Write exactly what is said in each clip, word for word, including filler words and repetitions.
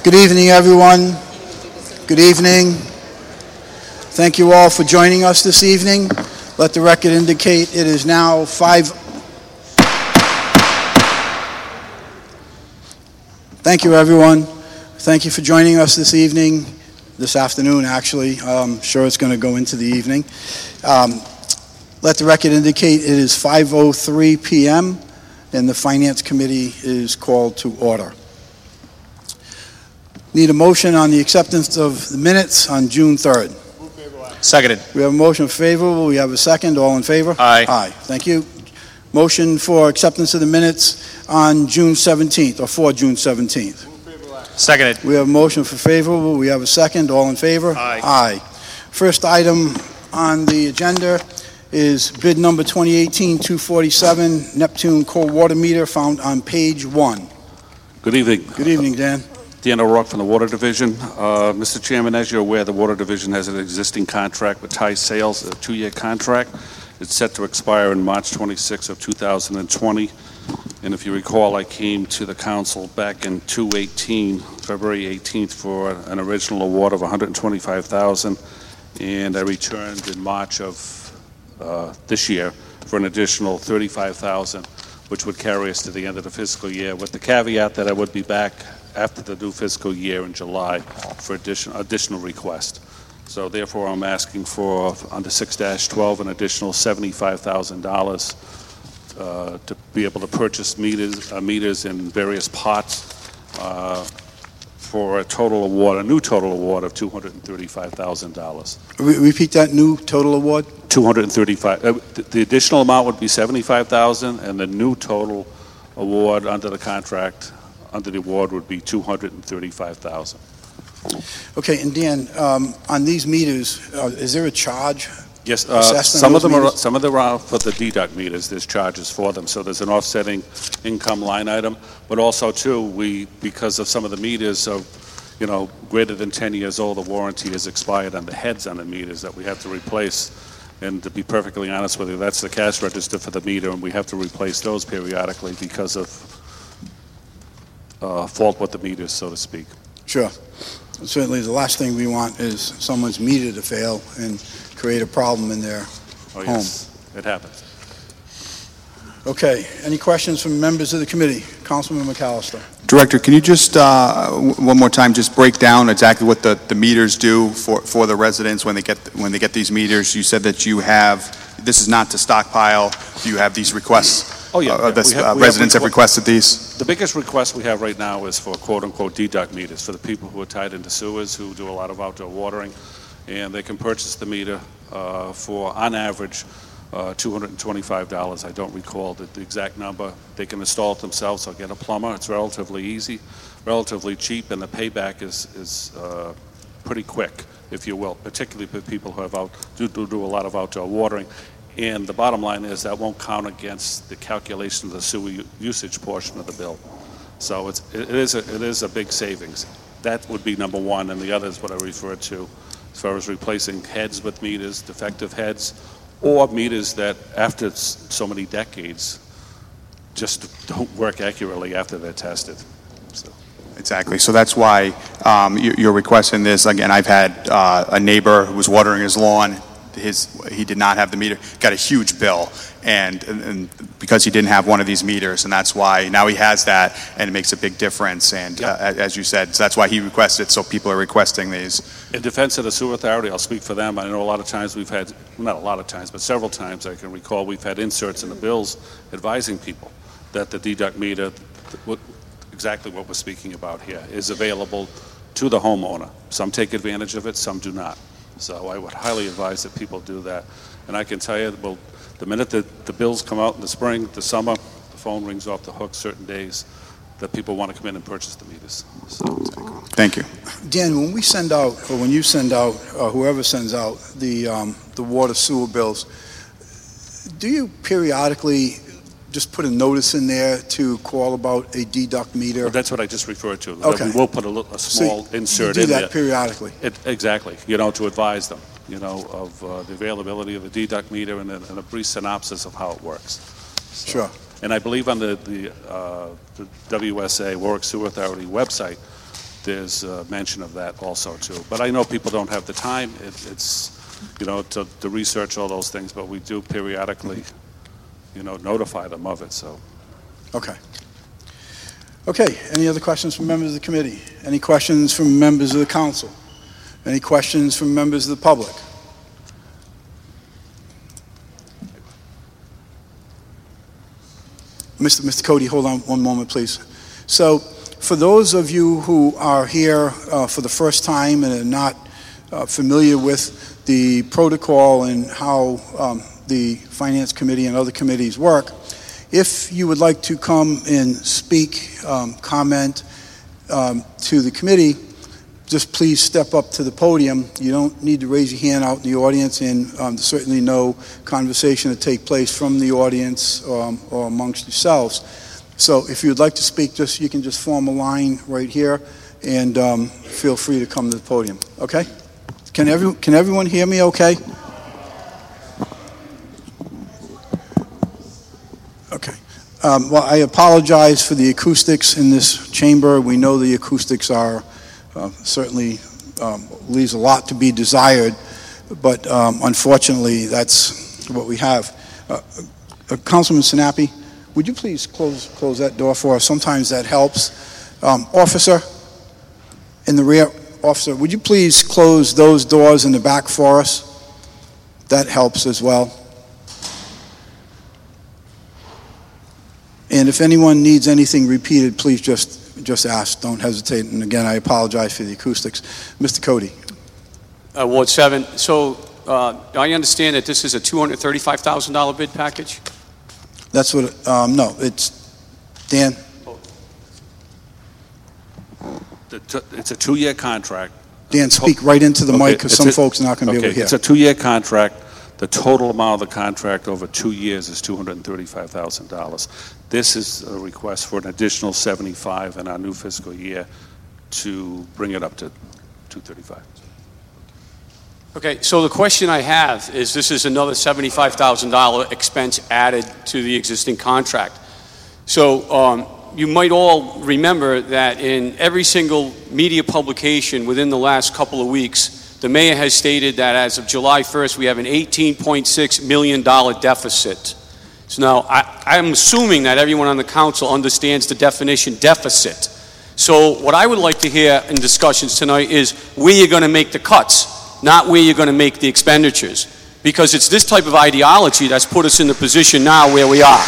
Good evening, everyone. Good evening. Thank you all for joining us this evening. Let the record indicate it is now five. Thank you, everyone. Thank you for joining us this evening, this afternoon, actually. I'm sure it's going to go into the evening. Um, let the record indicate it is five oh three p m and the Finance Committee is called to order. Need a motion on the acceptance of the minutes on June third. Seconded. We have a motion favorable. We have a second. All in favor? Aye. Aye. Thank you. Motion for acceptance of the minutes on June seventeenth, or for June seventeenth. Seconded. We have a motion for favorable. We have a second. All in favor? Aye. Aye. First item on the agenda is bid number twenty eighteen two forty-seven, Neptune cold water meter, found on page one. Good evening. Good evening, Dan. Dan O'Rourke from the Water Division. Uh, Mister Chairman, as you're aware, the Water Division has an existing contract with Thai Sales, a two-year contract. It's set to expire in March twenty-sixth of two thousand twenty. And if you recall, I came to the council back in two eighteen, February eighteenth, for an original award of one hundred twenty-five thousand dollars, and I returned in March of uh, this year for an additional thirty-five thousand dollars, which would carry us to the end of the fiscal year, with the caveat that I would be back after the new fiscal year in July for additional additional request. So therefore, I'm asking for, under six dash twelve, an additional seventy-five thousand dollars uh, to be able to purchase meters, uh, meters in various pots uh, for a total award, a new total award of two hundred thirty-five thousand dollars. Re- repeat that new total award. two hundred thirty-five. Uh, th- the additional amount would be seventy-five thousand dollars, and the new total award under the contract, under the award, would be two hundred thirty-five thousand dollars. Okay, and Dan, um, on these meters, uh, is there a charge? Yes, uh, Assessment some of of those them are meters? some of them are for the deduct meters. There's charges for them, so there's an offsetting income line item. But also, too, we because of some of the meters of, you know, greater than ten years old, the warranty is expired on the heads on the meters that we have to replace. And to be perfectly honest with you, that's the cash register for the meter, and we have to replace those periodically because of uh, fault with the meters, so to speak. Sure. Certainly, the last thing we want is someone's meter to fail and create a problem in their Oh, home. yes, it happens. Okay. Any questions from members of the committee? Councilman McAllister. Director, can you just, uh, w- one more time, just break down exactly what the, the meters do for, for the residents when they get when they get these meters? You said that you have, this is not to stockpile, do you have these requests? Oh, yeah. Uh, yeah. this, We have- uh, we have residents have requ- requested these? The biggest request we have right now is for quote-unquote deduct meters for the people who are tied into sewers, who do a lot of outdoor watering, and they can purchase the meter uh, for, on average, uh, two hundred twenty-five dollars. I don't recall the, the exact number. They can install it themselves or get a plumber. It's relatively easy, relatively cheap, and the payback is, is uh, pretty quick, if you will, particularly for people who have out, do, do, do a lot of outdoor watering. And the bottom line is that won't count against the calculation of the sewer u- usage portion of the bill. So it's, it is a, it is a big savings. That would be number one, and the other is what I referred to as far as replacing heads with meters, defective heads, or meters that after s- so many decades just don't work accurately after they're tested. So. Exactly. So that's why um, you- you're requesting this. Again, I've had uh, a neighbor who was watering his lawn. His, he did not have the meter, got a huge bill, and, and, and because he didn't have one of these meters, and that's why now he has that, and it makes a big difference. And Yep. uh, as you said, so that's why he requested. So people are requesting these. In defense of the sewer authority, I'll speak for them. I know a lot of times we've had, not a lot of times, but several times I can recall we've had inserts in the bills advising people that the deduct meter, what, exactly what we're speaking about here, is available to the homeowner. Some take advantage of it, some do not. So I would highly advise that people do that. And I can tell you, well, the minute that the bills come out in the spring, the summer, the phone rings off the hook certain days that people want to come in and purchase the meters. So, Thank you. Dan, when we send out, or when you send out, or whoever sends out the um, the water sewer bills, do you periodically just put a notice in there to call about a deduct meter? well, that's what I just referred to. Okay. We will put a, little, a small So insert you in do that there. periodically. It, exactly, you know, to advise them, you know, of uh, the availability of the deduct meter and a, and a brief synopsis of how it works. So, Sure. And I believe on the, the, uh, the W S A, Warwick Sewer Authority website, there's uh, mention of that also too. But I know people don't have the time. It, it's, you know, to, to research all those things, but we do periodically, you know, notify them of it, so. Okay. Okay, any other questions from members of the committee? Any questions from members of the council? Any questions from members of the public? Mister Mister Cody, hold on one moment, please. So, for those of you who are here uh, for the first time and are not uh, familiar with the protocol and how um, the Finance Committee and other committees work, if you would like to come and speak, um, comment um, to the committee, just please step up to the podium. You don't need to raise your hand out in the audience, and um, there's certainly no conversation to take place from the audience um, or amongst yourselves. So if you'd like to speak, just you can just form a line right here, and um, feel free to come to the podium. Okay? Can every, can everyone hear me okay? Okay. Um, well, I apologize for the acoustics in this chamber. We know the acoustics are uh, certainly um, leaves a lot to be desired, but um, unfortunately, that's what we have. Uh, uh, Councilman Sinapi, would you please close close that door for us? Sometimes that helps. Um, officer, in the rear, officer, would you please close those doors in the back for us? That helps as well. And if anyone needs anything repeated, please just just ask. Don't hesitate. And again, I apologize for the acoustics. Mister Cody. Uh, Ward seven. So uh, I understand that this is a two hundred thirty-five thousand dollar bid package? That's what, um, no, it's, Dan? The t- It's a two-year contract. Dan, speak right into the Okay, mic, because it's some a- folks are not going to be Okay, able to hear. it's a two-year contract. The total amount of the contract over two years is two hundred thirty-five thousand dollars. This is a request for an additional seventy-five in our new fiscal year to bring it up to two hundred thirty-five. Okay, so the question I have is, this is another seventy-five thousand dollar expense added to the existing contract. So um, you might all remember that in every single media publication within the last couple of weeks, the mayor has stated that as of July first, we have an eighteen point six million dollar deficit. So now, I, I'm assuming that everyone on the council understands the definition deficit. So what I would like to hear in discussions tonight is where you're going to make the cuts, not where you're going to make the expenditures. Because it's this type of ideology that's put us in the position now where we are.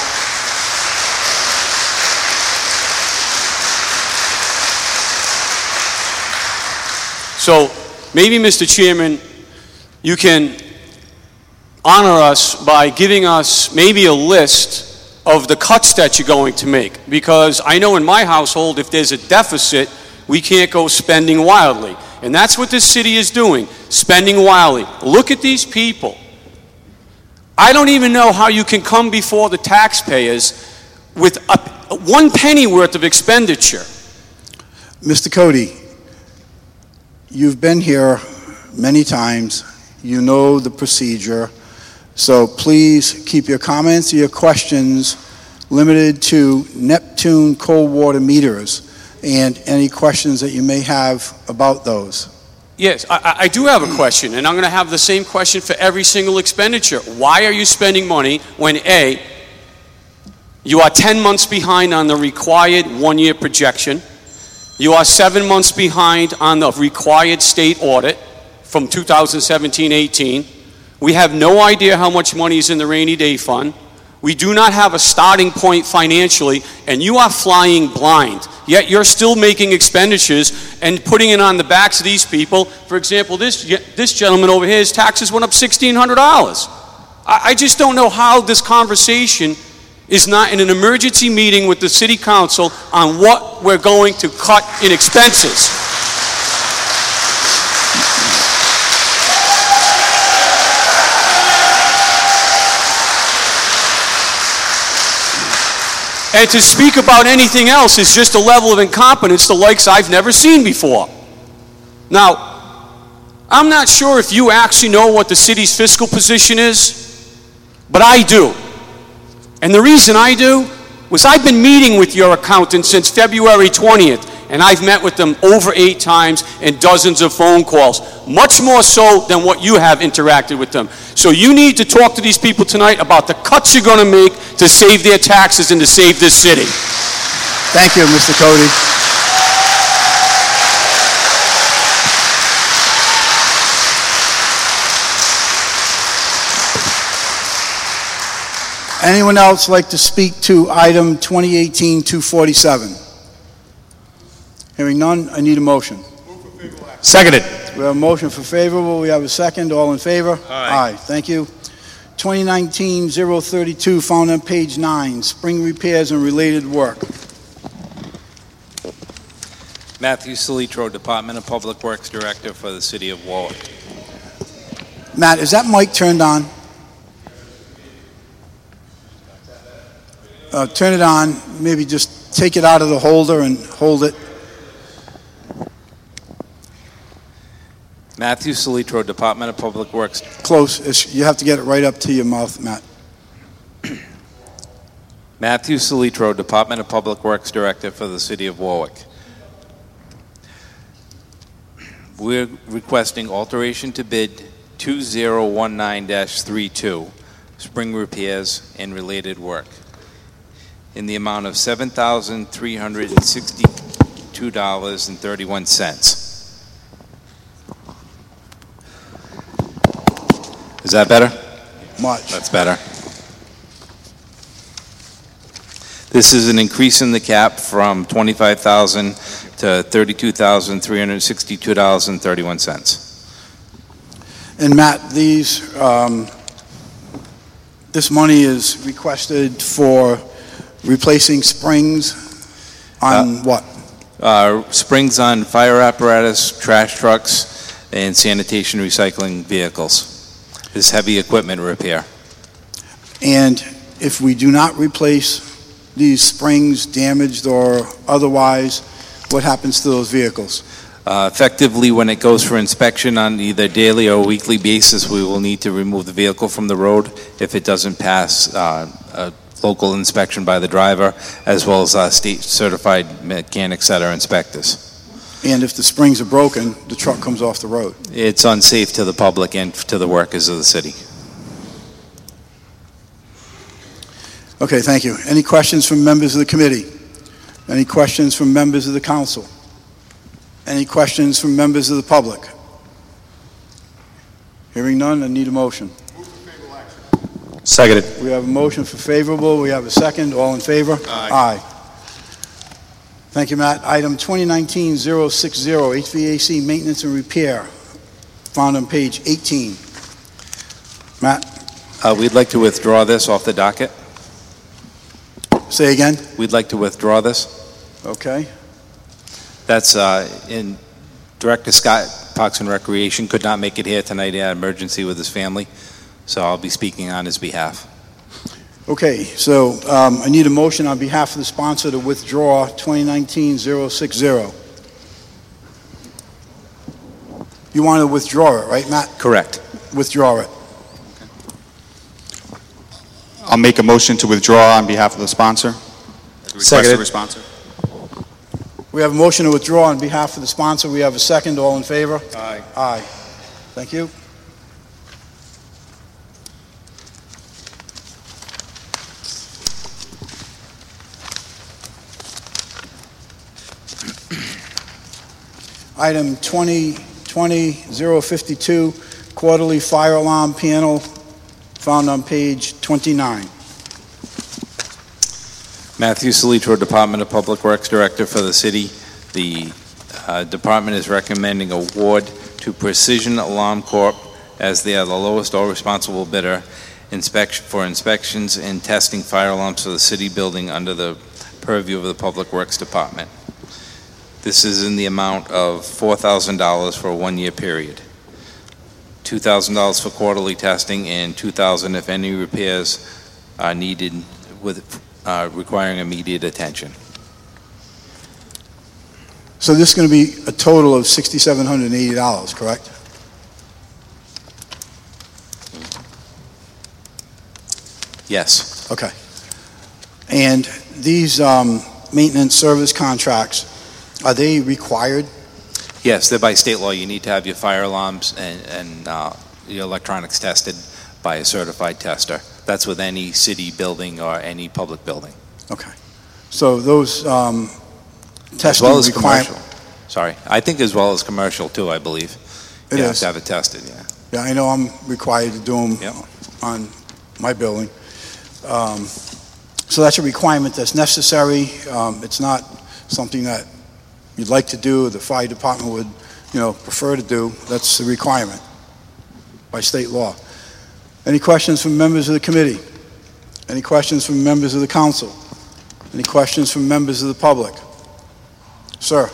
So, maybe, Mister Chairman, you can honor us by giving us maybe a list of the cuts that you're going to make. Because I know in my household, if there's a deficit, we can't go spending wildly. And that's what this city is doing, spending wildly. Look at these people. I don't even know how you can come before the taxpayers with a, one penny worth of expenditure. Mister Cody, you've been here many times. You know the procedure. So please keep your comments or your questions limited to Neptune cold water meters and any questions that you may have about those. Yes, I, I do have a question, and I'm going to have the same question for every single expenditure. Why are you spending money when, A, you are ten months behind on the required one-year projection, you are seven months behind on the required state audit from two thousand seventeen eighteen. We have no idea how much money is in the rainy day fund. We do not have a starting point financially, and you are flying blind. Yet you're still making expenditures and putting it on the backs of these people. For example, this, this gentleman over here, his taxes went up sixteen hundred dollars. I, I just don't know how this conversation is not in an emergency meeting with the city council on what we're going to cut in expenses. And to speak about anything else is just a level of incompetence the likes I've never seen before. Now, I'm not sure if you actually know what the city's fiscal position is, but I do. And the reason I do was I've been meeting with your accountant since February twentieth, and I've met with them over eight times and dozens of phone calls, much more so than what you have interacted with them. So you need to talk to these people tonight about the cuts you're going to make to save their taxes and to save this city. Thank you, Mister Cody. Anyone else like to speak to item twenty eighteen two forty-seven? Hearing none, I need a motion. Seconded. We have a motion for favorable. We have a second. All in favor? Aye. Thank you. twenty nineteen oh thirty-two, found on page nine, spring repairs and related work. Matthew Solitro, Department of Public Works Director for the City of Warwick. Matt, is that mic turned on? Uh, turn it on. Maybe just take it out of the holder and hold it. Matthew Solitro, Department of Public Works. Close. It's- You have to get it right up to your mouth, Matt. Matthew Solitro, Department of Public Works Director for the City of Warwick. We're requesting alteration to bid two zero one nine dash thirty-two, spring repairs and related work, in the amount of seven thousand three hundred sixty-two dollars and thirty-one cents. Is that better? Much. That's better. This is an increase in the cap from twenty-five thousand dollars to thirty-two thousand three hundred sixty-two dollars and thirty-one cents. And Matt, these, um, this money is requested for replacing springs on what? Uh, springs on fire apparatus, trash trucks, and sanitation recycling vehicles. This heavy equipment repair. And if we do not replace these springs, damaged or otherwise, what happens to those vehicles? Uh, effectively, when it goes for inspection on either daily or weekly basis, we will need to remove the vehicle from the road if it doesn't pass uh, a local inspection by the driver, as well as uh, state certified mechanics that are inspectors. And if the springs are broken, the truck comes off the road. It's unsafe to the public and to the workers of the city. Okay, thank you. Any questions from members of the committee? Any questions from members of the council? Any questions from members of the public? Hearing none, I need a motion. Seconded. We have a motion for favorable. We have a second. All in favor? Aye. Thank you, Matt. Item twenty nineteen oh sixty, H V A C maintenance and repair, found on page eighteen. Matt, Uh, we'd like to withdraw this off the docket. say again. We'd like to withdraw this. Okay. That's uh, in Director Scott, Parks and Recreation, could not make it here tonight. He had an emergency with his family, so I'll be speaking on his behalf. Okay, so um, I need a motion on behalf of the sponsor to withdraw twenty nineteen oh sixty. You want to withdraw it, right, Matt? Correct. Withdraw it. I'll make a motion to withdraw on behalf of the sponsor. Request Seconded. a response. We have a motion to withdraw on behalf of the sponsor. We have a second. All in favor? Aye. Aye. Thank you. Item twenty twenty oh fifty-two, quarterly fire alarm panel, found on page twenty-nine. Matthew Solitro, Department of Public Works Director for the city. The uh, department is recommending award to Precision Alarm Corp as they are the lowest or responsible bidder inspection for inspections and testing fire alarms for the city building under the purview of the Public Works Department. This is in the amount of four thousand dollars for a one-year period. two thousand dollars for quarterly testing and two thousand dollars if any repairs are needed with uh, requiring immediate attention. So this is going to be a total of six thousand seven hundred eighty dollars, correct? Yes. Okay. And these um, maintenance service contracts Are they required? Yes, they're by state law. You need to have your fire alarms and, and uh, your electronics tested by a certified tester. That's with any city building or any public building. Okay. So those um, As testing well as requirements... commercial. Sorry. I think as well as commercial too, I believe. It You have is. to have it tested, yeah. Yeah, I know I'm required to do them Yep. on my building. Um, So that's a requirement that's necessary. Um, It's not something that you'd like to do, the fire department would, you know, prefer to do. That's a requirement by state law. Any questions from members of the committee? Any questions from members of the council? Any questions from members of the public? Sir?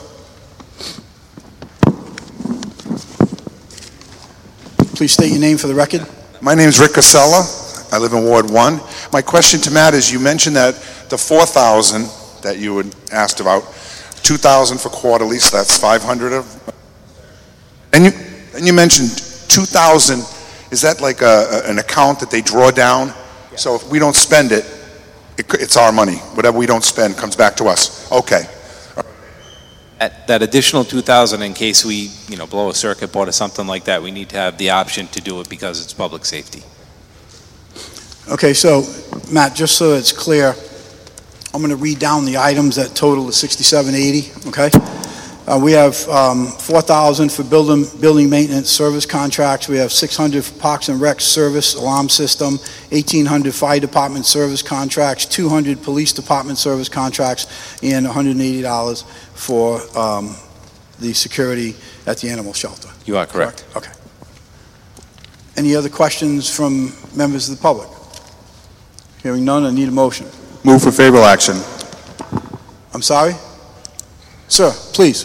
Please state your name for the record. My name is Rick Casella. I live in Ward one. My question to Matt is, you mentioned that the four thousand that you had asked about, two thousand for quarterly, so that's five hundred of... And you, and you mentioned two thousand, is that like a, an account that they draw down? So if we don't spend it, it, it's our money. Whatever we don't spend comes back to us. Okay. That, that additional two thousand, in case we, you know, blow a circuit board or something like that, we need to have the option to do it because it's public safety. Okay, so, Matt, just so it's clear, I'm going to read down the items that total is sixty-seven eighty, okay? Uh, we have um, four thousand for building, building maintenance service contracts. We have six hundred for Parks and Rec service alarm system, eighteen hundred fire department service contracts, two hundred police department service contracts, and one hundred eighty dollars for um, the security at the animal shelter. You are correct. Okay. Any other questions from members of the public? Hearing none, I need a motion. Move for favorable action. I'm sorry? Sir, please.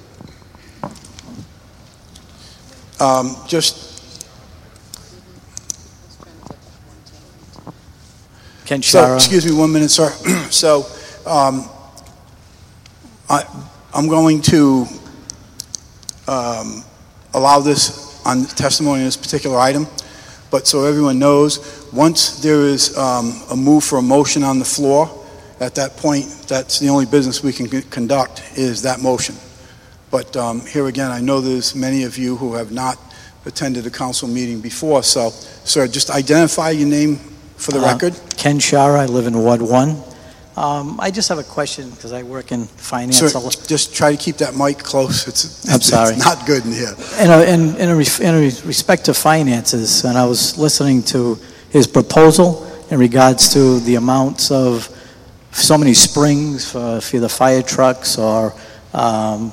Um, just, Ken so, Shara. excuse me one minute, sir. So, um, I, I'm going to um, allow this on testimony on this particular item, but so everyone knows, once there is um, a move for a motion on the floor, at that point, that's the only business we can c- conduct is that motion. But um, here again, I know there's many of you who have not attended a council meeting before, so, sir, just identify your name for the Uh, record. Ken Shara, I live in Ward one. Um, I just have a question, because I work in finance. Sir, a lo- just try to keep that mic close. It's, I'm it's, sorry. It's not good in here. In, a, in, in, a re- in a respect to finances, and I was listening to his proposal in regards to the amounts of so many springs for, for the fire trucks or um,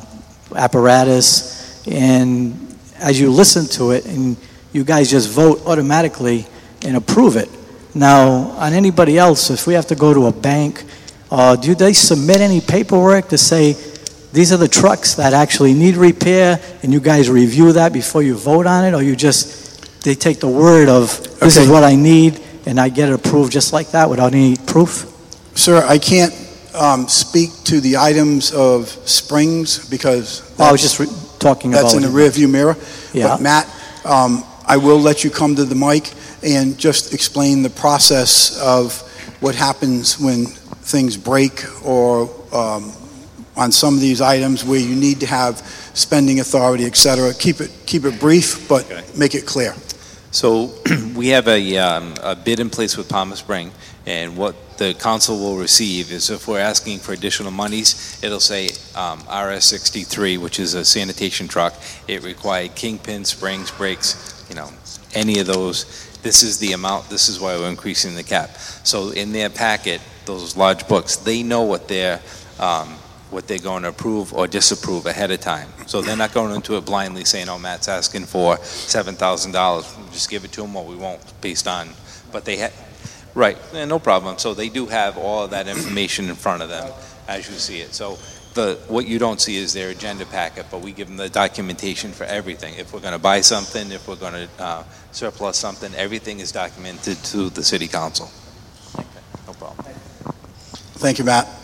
apparatus, and as you listen to it, and you guys just vote automatically and approve it. Now, on anybody else, if we have to go to a bank, uh, do they submit any paperwork to say, these are the trucks that actually need repair, and you guys review that before you vote on it, or you just, they take the word of, this Okay. is what I need, and I get it approved just like that without any proof? Sir, I can't um, speak to the items of springs because Well, I was that's- just re- talking about... That's in the rearview mirror. Yeah. But Matt, um, I will let you come to the mic and just explain the process of what happens when things break or um, on some of these items where you need to have spending authority, et cetera. Keep it, keep it brief, but Okay. make it clear. So we have a, um, a bid in place with Palmer Spring, and what the council will receive is if we're asking for additional monies, it'll say um, R S sixty-three, which is a sanitation truck. It required kingpin, springs, brakes, you know, any of those. This is the amount, this is why we're increasing the cap. So in their packet, those large books, they know what they're, um, what they're going to approve or disapprove ahead of time. So they're not going into it blindly saying, oh, Matt's asking for seven thousand dollars. We'll just give it to him or we won't, based on, but they had, right, eh, no problem. So they do have all of that information in front of them as you see it. So the, what you don't see is their agenda packet, but we give them the documentation for everything. If we're going to buy something, if we're going to uh, surplus something, everything is documented to the city council. Okay, no problem. Thank you, Matt.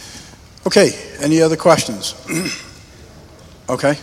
Okay, any other questions? Okay.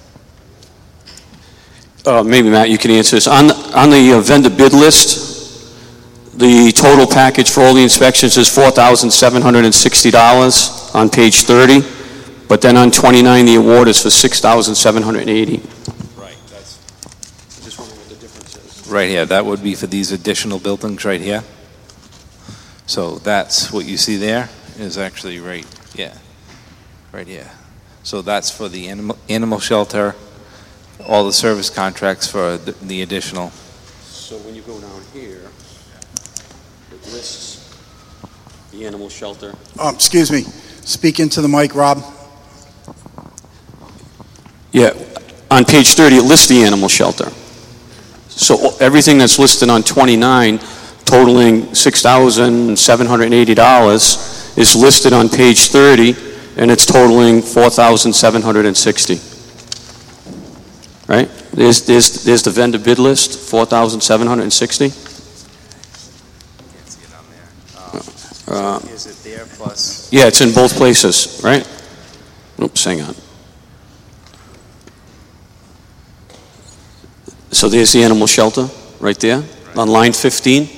Uh, maybe, Matt, you can answer this. On, on the uh, vendor bid list, the total package for all the inspections is four thousand seven hundred sixty dollars on page thirty. But then on twenty-nine, the award is for six thousand seven hundred eighty. Right, that's Just wondering what the difference is. right here. That would be for these additional buildings right here. So that's what you see there is actually right, yeah, right here. So that's for the animal, animal shelter, all the service contracts for the, the additional. So when you go down here, it lists the animal shelter. Um, excuse me, speak into the mic, Rob. Yeah, on page thirty, it lists the animal shelter. So everything that's listed on twenty-nine, totaling six thousand seven hundred eighty dollars, is listed on page thirty, and it's totaling four thousand seven hundred sixty dollars. Right? There's, there's, there's the vendor bid list, four thousand seven hundred sixty dollars. Uh, Is it there plus? Yeah, it's in both places, right? Oops, hang on. So there's the animal shelter, right there, on line fifteen.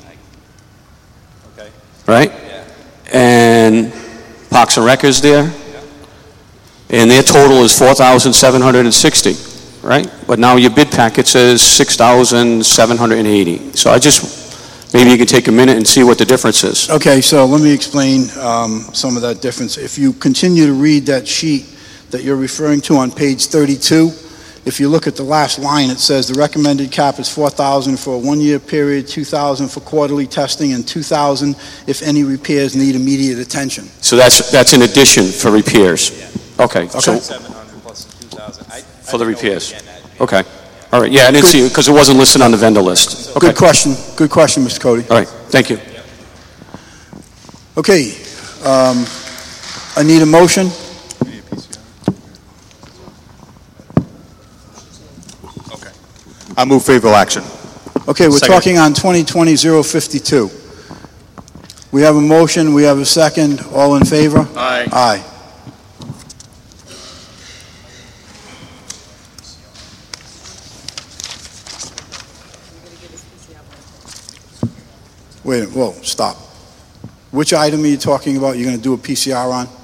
Okay. Right? Yeah. And Parks and Rec is there. And their total is four thousand seven hundred sixty, right? But now your bid packet says six thousand seven hundred eighty. So I just, maybe you can take a minute and see what the difference is. Okay, so let me explain um, some of that difference. If you continue to read that sheet that you're referring to on page thirty-two, if you look at the last line, it says the recommended cap is four thousand for a one-year period, two thousand for quarterly testing, and two thousand if any repairs need immediate attention. So that's, that's in addition for repairs? Okay, so, Okay. seven hundred plus the two thousand. I- I for the didn't know we were repairs? getting at. Okay. All right, yeah, I didn't see it, because it wasn't listed on the vendor list. Okay. Good question, good question, Mister Cody. All right, thank you. Okay, um, I need a motion. I move favorable action. Okay, we're Second. talking on twenty twenty oh fifty-two. We have a motion, we have a second, all in favor? Aye. Aye. Wait, whoa, stop. Which item are you talking about you're going to do a P C R on?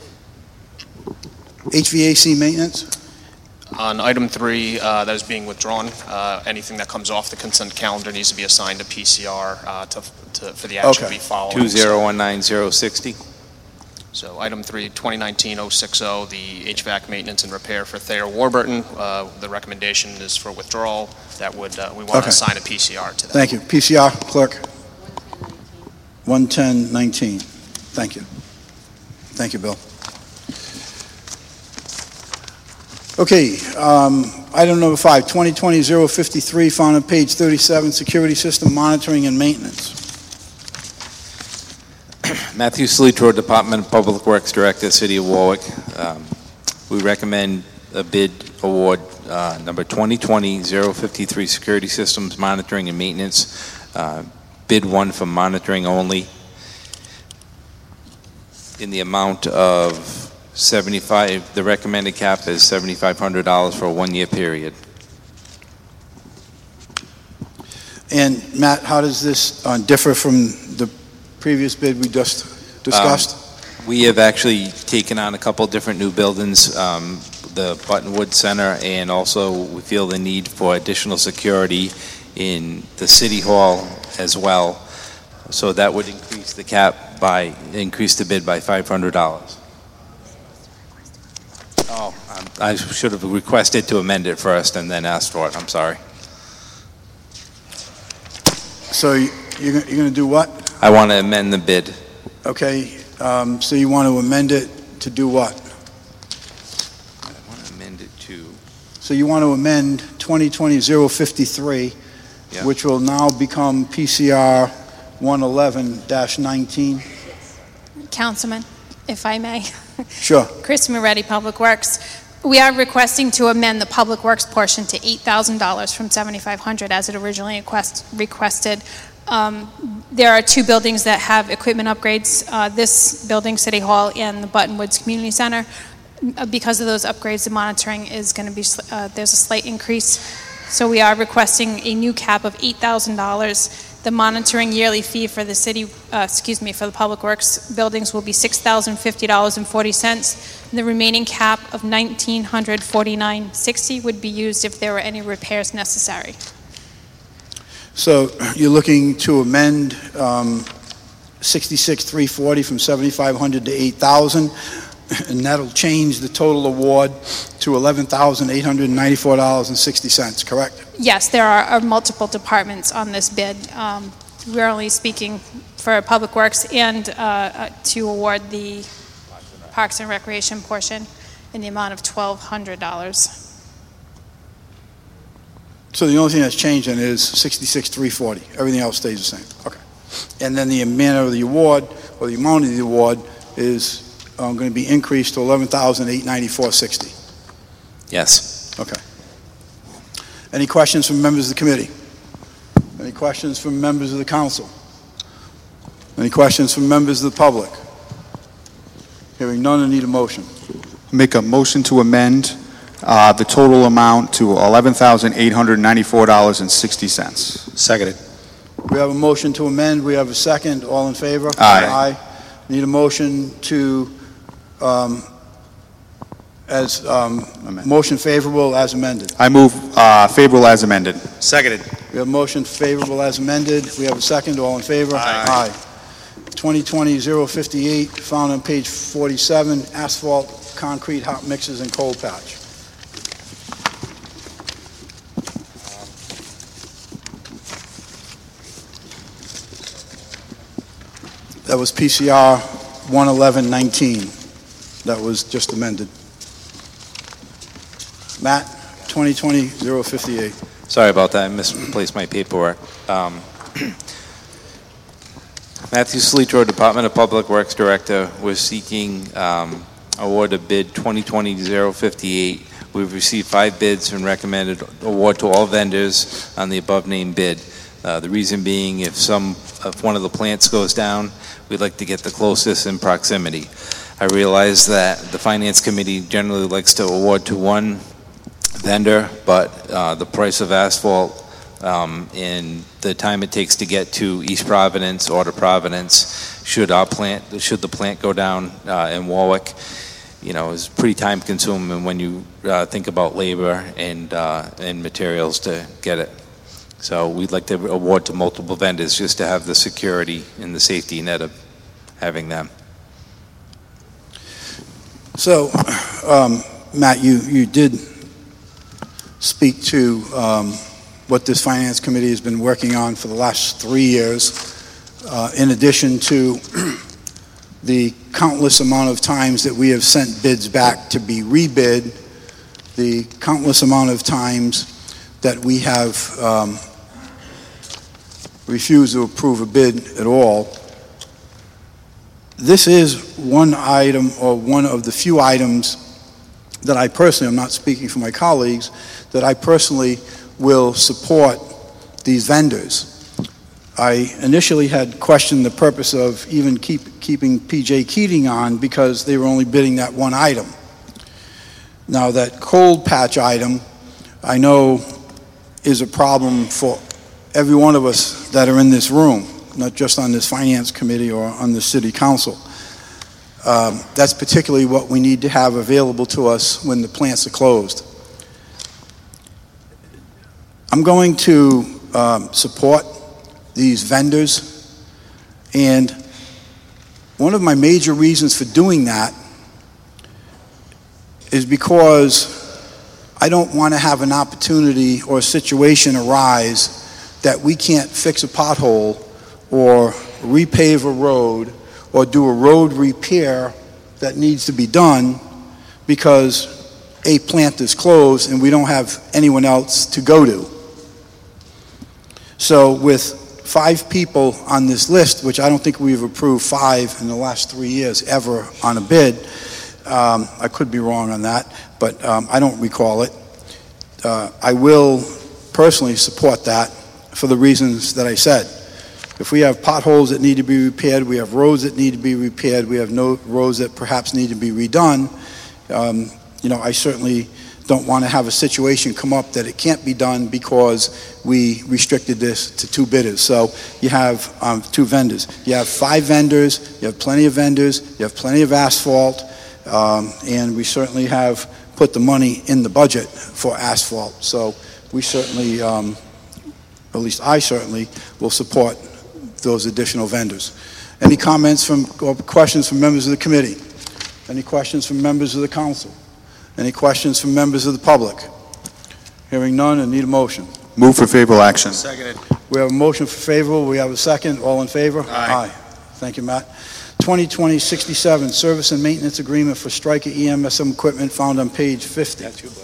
H V A C maintenance? On item three, uh, that is being withdrawn. Uh, Anything that comes off the consent calendar needs to be assigned to P C R uh, to, to, for the action to Okay. be followed. Two zero one nine zero sixty. So item three, twenty nineteen oh sixty, the H V A C maintenance and repair for Thayer Warburton. Uh, The recommendation is for withdrawal. That would, uh, we want Okay. to assign a P C R to that. Thank you. P C R, clerk. one ten nineteen. Thank you. Thank you, Bill. Okay, um, item number five, twenty twenty oh fifty-three, found on page thirty-seven, security system monitoring and maintenance. Matthew Salitro, Department of Public Works Director, City of Warwick. Um, We recommend a bid award, uh, number twenty twenty oh fifty-three, Security Systems Monitoring and Maintenance. Uh, Bid one for monitoring only in the amount of seventy-five, the recommended cap is seventy-five hundred dollars for a one-year period. And Matt, how does this uh, differ from the previous bid we just discussed? We have actually taken on a couple different new buildings, um, the Buttonwood Center, and also we feel the need for additional security in the City Hall as well. So that would increase the cap by, increase the bid by five hundred dollars. Oh, um, I should have requested to amend it first and then asked for it, I'm sorry. So you- you're going to do what? I want to amend the bid. Okay, um, so you want to amend it to do what? I want to amend it to, So you want to amend twenty twenty oh fifty-three, Yeah. which will now become P C R one eleven nineteen? Councilman, if I may. Sure. Chris Moretti, Public Works. We are requesting to amend the Public Works portion to eight thousand dollars from seventy-five hundred dollars as it originally request, requested. Um, there are two buildings that have equipment upgrades, uh, this building, City Hall, and the Buttonwoods Community Center. Uh, Because of those upgrades, the monitoring is going to be, sl- uh, there's a slight increase. So we are requesting a new cap of eight thousand dollars The monitoring yearly fee for the city, uh, excuse me, for the Public Works buildings will be six thousand fifty dollars and forty cents. The remaining cap of one thousand nine hundred forty-nine dollars and sixty cents would be used if there were any repairs necessary. So you're looking to amend um, sixty-six three forty from seventy-five hundred to eight thousand, and that'll change the total award to eleven thousand eight hundred ninety-four dollars and sixty cents, correct? Yes, there are, are multiple departments on this bid. Um, we're only speaking for Public Works and uh, uh, to award the Parks and Recreation portion in the amount of twelve hundred dollars. So the only thing that's changing is sixty-six three forty. Everything else stays the same. Okay. And then the manner of the award, or the amount of the award, is um, going to be increased to eleven thousand eight hundred ninety-four dollars and sixty cents. Yes. Okay. Any questions from members of the committee? Any questions from members of the council? Any questions from members of the public? Hearing none, I need a motion. Make a motion to amend uh, the total amount to eleven thousand eight hundred ninety-four dollars and sixty cents. Seconded. We have a motion to amend. We have a second. All in favor? Aye. Aye. Need a motion to, um, as, um, motion favorable as amended. I move uh, favorable as amended. Seconded. We have a motion favorable as amended. We have a second. All in favor? Aye. twenty twenty oh fifty-eight, found on page forty-seven, asphalt, concrete, hot mixes, and cold patch. That was P C R one eleven nineteen. That was just amended. Matt, twenty twenty oh fifty-eight. Sorry about that. I misplaced my paperwork. Um, Matthew Slitro, Department of Public Works Director. We're seeking um, award of bid twenty twenty oh fifty-eight. We've received five bids and recommended award to all vendors on the above named bid. Uh, the reason being, if some, if one of the plants goes down, we'd like to get the closest in proximity. I realize that the Finance Committee generally likes to award to one vendor, but uh, the price of asphalt um, and the time it takes to get to East Providence or to Providence, should our plant, should the plant go down uh, in Warwick, you know, is pretty time consuming when you uh, think about labor and uh, and materials to get it. So we'd like to award to multiple vendors just to have the security and the safety net of having them. So, um, Matt, you, you did speak to um, what this Finance Committee has been working on for the last three years, uh, in addition to the countless amount of times that we have sent bids back to be rebid, the countless amount of times that we have um, refused to approve a bid at all. This is one item, or one of the few items that I personally, I'm not speaking for my colleagues, that I personally will support these vendors. I initially had questioned the purpose of even keep, keeping P J Keating on because they were only bidding that one item. Now that cold patch item, I know is a problem for every one of us that are in this room, not just on this Finance Committee or on the City Council. Um, that's particularly what we need to have available to us when the plants are closed. I'm going to um, support these vendors, and one of my major reasons for doing that is because I don't want to have an opportunity or a situation arise that we can't fix a pothole or repave a road or do a road repair that needs to be done because a plant is closed and we don't have anyone else to go to. So with five people on this list, which I don't think we've approved five in the last three years ever on a bid, um, I could be wrong on that, but um, I don't recall it. Uh, I will personally support that for the reasons that I said. If we have potholes that need to be repaired, we have roads that need to be repaired, we have no roads that perhaps need to be redone, um, you know, I certainly don't want to have a situation come up that it can't be done because we restricted this to two bidders. So you have um, two vendors. You have five vendors, you have plenty of vendors, you have plenty of asphalt, um, and we certainly have put the money in the budget for asphalt. So we certainly, um, at least I certainly, will support those additional vendors. Any comments from, or questions from members of the committee? Any questions from members of the council? Any questions from members of the public? Hearing none, I need a motion. Move for favorable action. Seconded. We have a motion for favorable. We have a second. All in favor? Aye. Thank you, Matt. twenty twenty sixty-seven, service and maintenance agreement for Stryker E M S M equipment found on page fifty. That's you, buddy.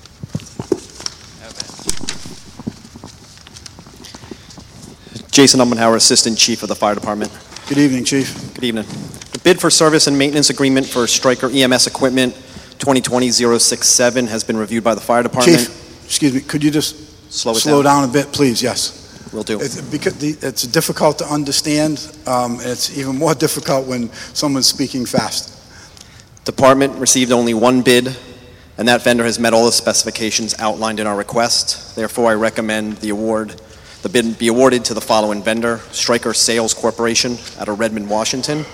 Jason Ummenhauer, Assistant Chief of the Fire Department. Good evening, Chief. Good evening. The bid for service and maintenance agreement for Stryker E M S equipment twenty twenty oh sixty-seven has been reviewed by the Fire Department. Chief, excuse me, could you just Slow it slow down. down a bit, please? Yes. Will do. It's, because the, it's difficult to understand, um, and it's even more difficult when someone's speaking fast. Department received only one bid, and that vendor has met all the specifications outlined in our request. Therefore, I recommend the award, the bid be awarded to the following vendor, Stryker Sales Corporation out of Redmond, Washington.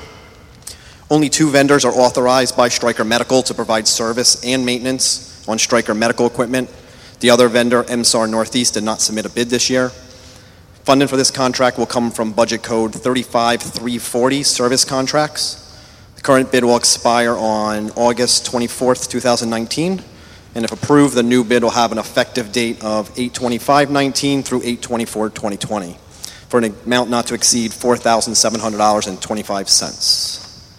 Only two vendors are authorized by Stryker Medical to provide service and maintenance on Stryker medical equipment. The other vendor, M S A R Northeast, did not submit a bid this year. Funding for this contract will come from Budget Code thirty-five three forty service contracts. The current bid will expire on August twenty-fourth, two thousand nineteen, and if approved, the new bid will have an effective date of eight twenty-five nineteen through eight twenty-four twenty twenty for an amount not to exceed four thousand seven hundred dollars and twenty-five cents.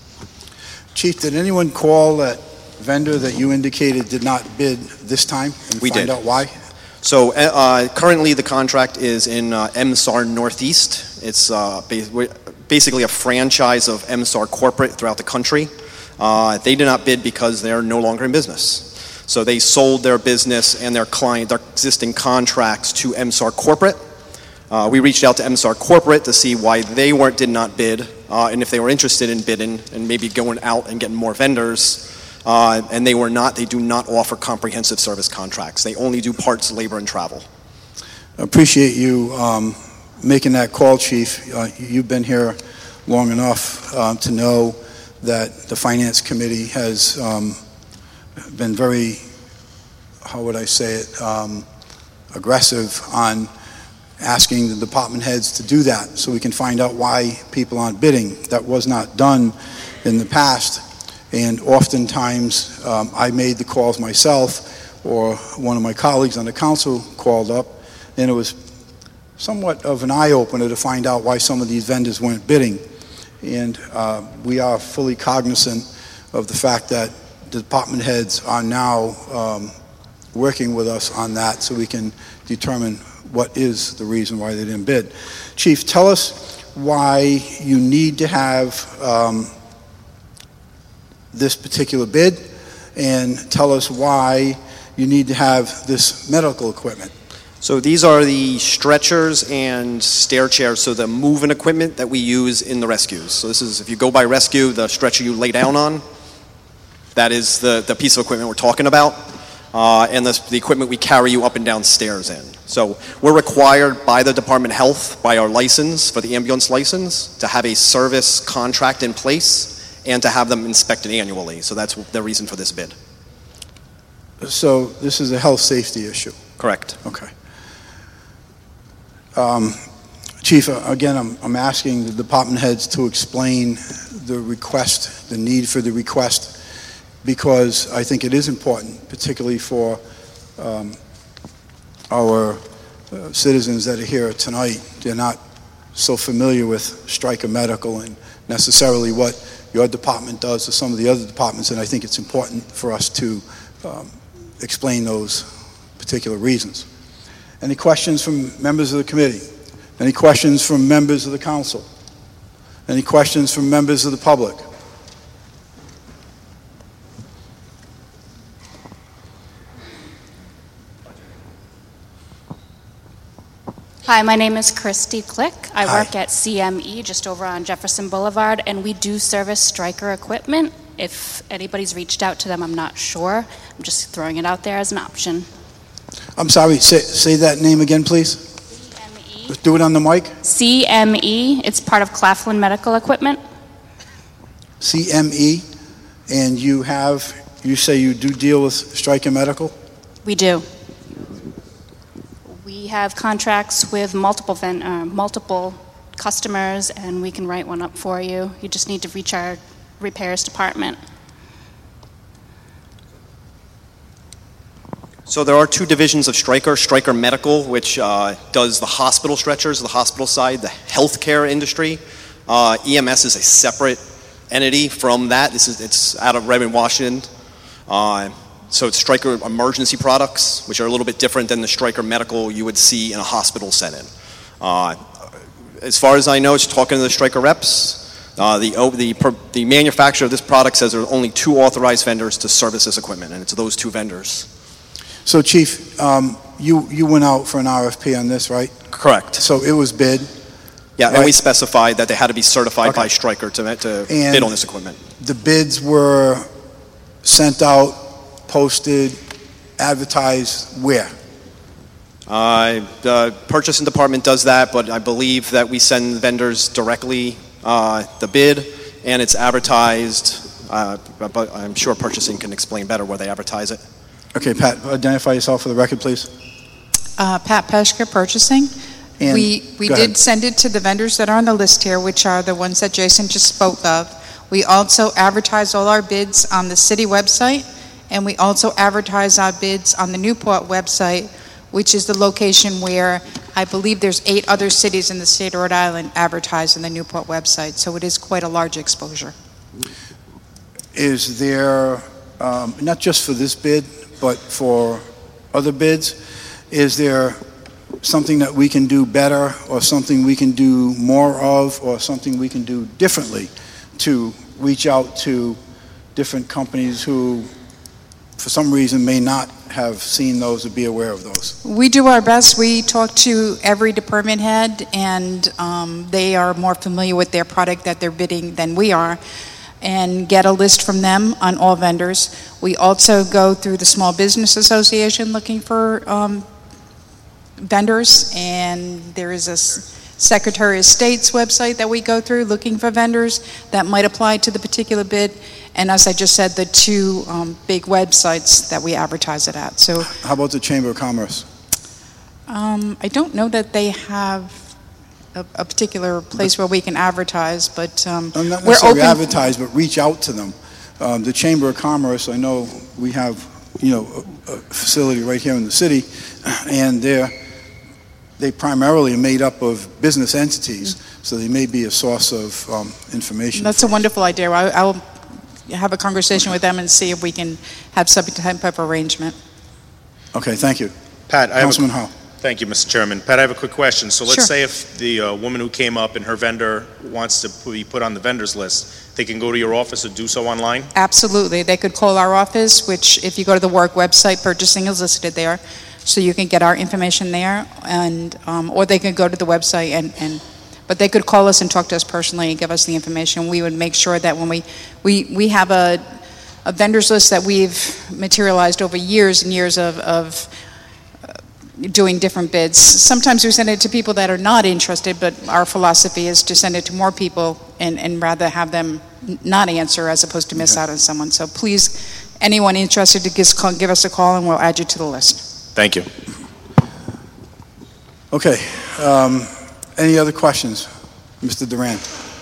Chief, did anyone call that vendor that you indicated did not bid this time and We find did. out why? So uh, currently the contract is in uh, M S A R Northeast. It's uh, ba- basically a franchise of M S A R corporate throughout the country. Uh, they did not bid because they're no longer in business. So they sold their business and their client, their existing contracts to M S A R corporate. Uh, we reached out to M S A R corporate to see why they weren't did not bid uh, and if they were interested in bidding and maybe going out and getting more vendors. Uh, and they were not. They do not offer comprehensive service contracts. They only do parts, labor, and travel. I appreciate you um, making that call, Chief. Uh, you've been here long enough um, to know that the Finance Committee has um, been very, how would I say it, um, aggressive on asking the department heads to do that so we can find out why people aren't bidding. That was not done in the past. And oftentimes, um, I made the calls myself, or one of my colleagues on the council called up, and it was somewhat of an eye-opener to find out why some of these vendors weren't bidding. And uh, we are fully cognizant of the fact that the department heads are now um, working with us on that so we can determine what is the reason why they didn't bid. Chief, tell us why you need to have um, this particular bid, and tell us why you need to have this medical equipment. So these are the stretchers and stair chairs, so the moving equipment that we use in the rescues. So this is, if you go by rescue, the stretcher you lay down on, that is the, the piece of equipment we're talking about, uh, and the, the equipment we carry you up and down stairs in. So we're required by the Department of Health, by our license, for the ambulance license, to have a service contract in place and to have them inspected annually. So that's the reason for this bid. So this is a health safety issue. Correct. Okay. Um, Chief, uh, again, I'm, I'm asking the department heads to explain the request, the need for the request, because I think it is important, particularly for um, our uh, citizens that are here tonight. They're not so familiar with Stryker Medical and necessarily what your department does or some of the other departments, and I think it's important for us to um, explain those particular reasons. Any questions from members of the committee? Any questions from members of the council? Any questions from members of the public? Hi, my name is Christy Click. I Hi. work at C M E just over on Jefferson Boulevard, and we do service Stryker equipment. If anybody's reached out to them, I'm not sure. I'm just throwing it out there as an option. I'm sorry, say, say that name again, please. C M E. Let's do it on the mic. C M E, it's part of Claflin Medical Equipment. C M E, and you have, you say you do deal with Stryker Medical? We do. We have contracts with multiple ven- uh, multiple customers, and we can write one up for you. You just need to reach our repairs department. So there are two divisions of Stryker. Stryker Medical, which uh, does the hospital stretchers, the hospital side, the healthcare industry. Uh, E M S is a separate entity from that. This is it's out of Redmond, Washington. Uh, so it's Stryker Emergency Products, which are a little bit different than the Stryker Medical you would see in a hospital setting. Uh, as far as I know, it's talking to the Stryker reps. Uh, the, the, the manufacturer of this product says there are only two authorized vendors to service this equipment, and it's those two vendors. So, Chief, um, you, you went out for an R F P on this, right? Correct. So it was bid? Yeah, right? And we specified that they had to be certified Okay. by Stryker to, to And bid on this equipment. The bids were sent out, posted, advertised where? Uh, the purchasing department does that, but I believe that we send vendors directly uh, the bid, and it's advertised. Uh, but I'm sure purchasing can explain better where they advertise it. Okay, Pat, identify yourself for the record, please. Uh, Pat Peshka, Purchasing. And- We, we go did ahead. send it to the vendors that are on the list here, which are the ones that Jason just spoke of. We also advertise all our bids on the city website, and we also advertise our bids on the Newport website, which is the location where I believe there's eight other cities in the state of Rhode Island advertised in the Newport website, so it is quite a large exposure. Is there, um, not just for this bid, but for other bids, is there something that we can do better, or something we can do more of, or something we can do differently to reach out to different companies who, for some reason, may not have seen those or be aware of those? We do our best. We talk to every department head, and um, they are more familiar with their product that they're bidding than we are, and get a list from them on all vendors. We also go through the Small Business Association looking for um, vendors, and there is a s- Secretary of State's website that we go through looking for vendors that might apply to the particular bid. And as I just said, the two um, big websites that we advertise it at. So How about the Chamber of Commerce? um, I don't know that they have a, a particular place where we can advertise, but um, Uh, Not we're necessarily open. advertise, but reach out to them. Um, The Chamber of Commerce, I know we have, you know, a a facility right here in the city, and they're, they primarily are made up of business entities, so they may be a source of um, information. That's a wonderful idea. I, I'll have a conversation with them and see if we can have some type of arrangement. Okay, thank you. Pat, I have a, Councilman Howe. thank you, Mister Chairman. Pat, I have a quick question. So let's Sure. say if the uh, woman who came up and her vendor wants to be put on the vendors list, they can go to your office or do so online? Absolutely. They could call our office, which if you go to the work website, purchasing is listed there, so you can get our information there, and um, or they could go to the website and, and but they could call us and talk to us personally and give us the information. We would make sure that when we we, we have a, a vendors list that we've materialized over years and years of, of uh, doing different bids. Sometimes we send it to people that are not interested, but our philosophy is to send it to more people and, and rather have them n- not answer as opposed to miss out on someone. So please, anyone interested, to give, call, give us a call and we'll add you to the list. Thank you. Okay, um, any other questions? Mister Duran,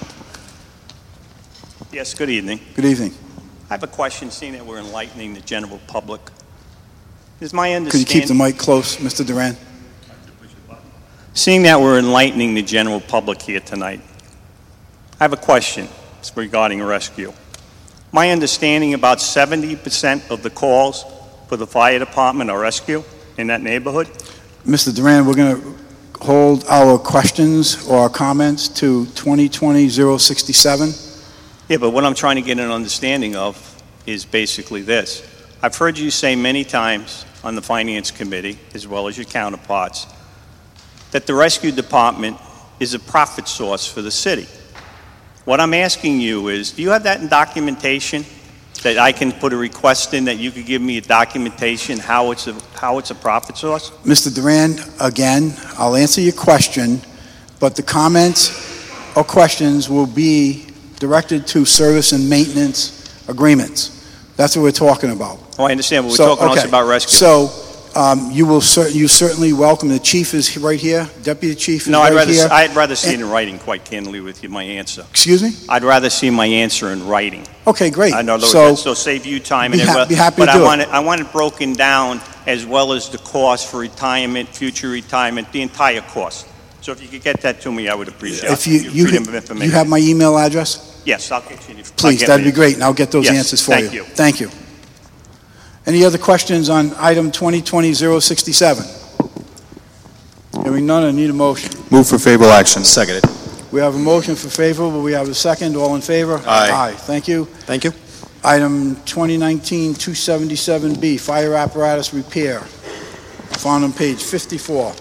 Yes, good evening. good evening. I have a question, seeing that we're enlightening the general public. Is my Could you understanding... keep the mic close, Mister Duran? Seeing that we're enlightening the general public here tonight, I have a question regarding rescue. My understanding, about seventy percent of the calls for the fire department are rescue in that neighborhood. Mister Duran, we're going to hold our questions or comments to twenty twenty oh sixty-seven. Yeah, but what I'm trying to get an understanding of is basically this. I've heard you say many times on the Finance Committee, as well as your counterparts, that the rescue department is a profit source for the city. What I'm asking you is, do you have that in documentation that I can put a request in that you could give me a documentation how it's a, how it's a profit source? Mister Duran, again, I'll answer your question, but the comments or questions will be directed to service and maintenance agreements. That's what we're talking about. Oh, I understand, but we're So, talking also okay. about rescue. So, um, you will, cer- you certainly welcome, the chief is right here, deputy chief is No, I'd right rather, here. s- I'd rather see it And- in writing, quite candidly with you, my answer. Excuse me? I'd rather see my answer in writing. Okay, great. I know, So, so save you time be and hap- everything. be happy But to I do it. want it, I want it broken down as well as the cost for retirement, future retirement, the entire cost. So if you could get that to me, I would appreciate it. if you, Your you, freedom of you information. have my email address? Yes, I'll get you. I'll Please, get that'd me- be great, and I'll get those Yes, answers for you. thank you. Thank you. Any other questions on item twenty twenty oh sixty-seven? Hearing none, I need a motion. Move for favorable action. Seconded. We have a motion for favorable, we have a second, all in favor? Aye. Aye, thank you. Thank you. Item twenty nineteen two seventy-seven B, fire apparatus repair, found on page fifty-four.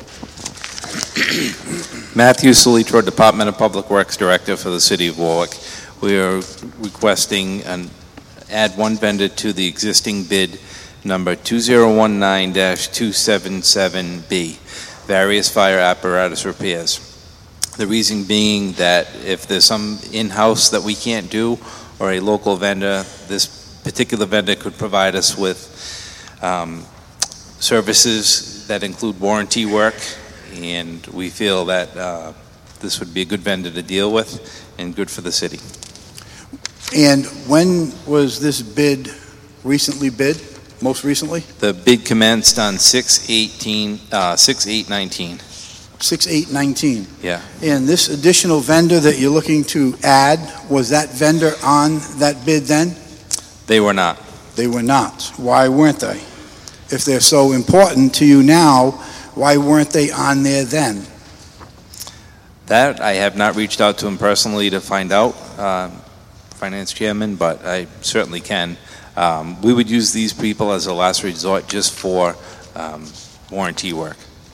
Matthew Solitro, Department of Public Works Director for the City of Warwick. We are requesting an add one vendor to the existing bid number two zero one nine dash two seven seven B, various fire apparatus repairs. The reason being that if there's some in-house that we can't do or a local vendor, this particular vendor could provide us with um, services that include warranty work, and we feel that uh, this would be a good vendor to deal with and good for the city. And when was this bid recently bid, most recently? The bid commenced on six eighteen, uh, six eight nineteen. six eight nineteen. Yeah. And this additional vendor that you're looking to add, was that vendor on that bid then? They were not. They were not. Why weren't they? If they're so important to you now, why weren't they on there then? That, I have not reached out to him personally to find out, uh, Finance Chairman, but I certainly can. Um, we would use these people as a last resort just for um, warranty work.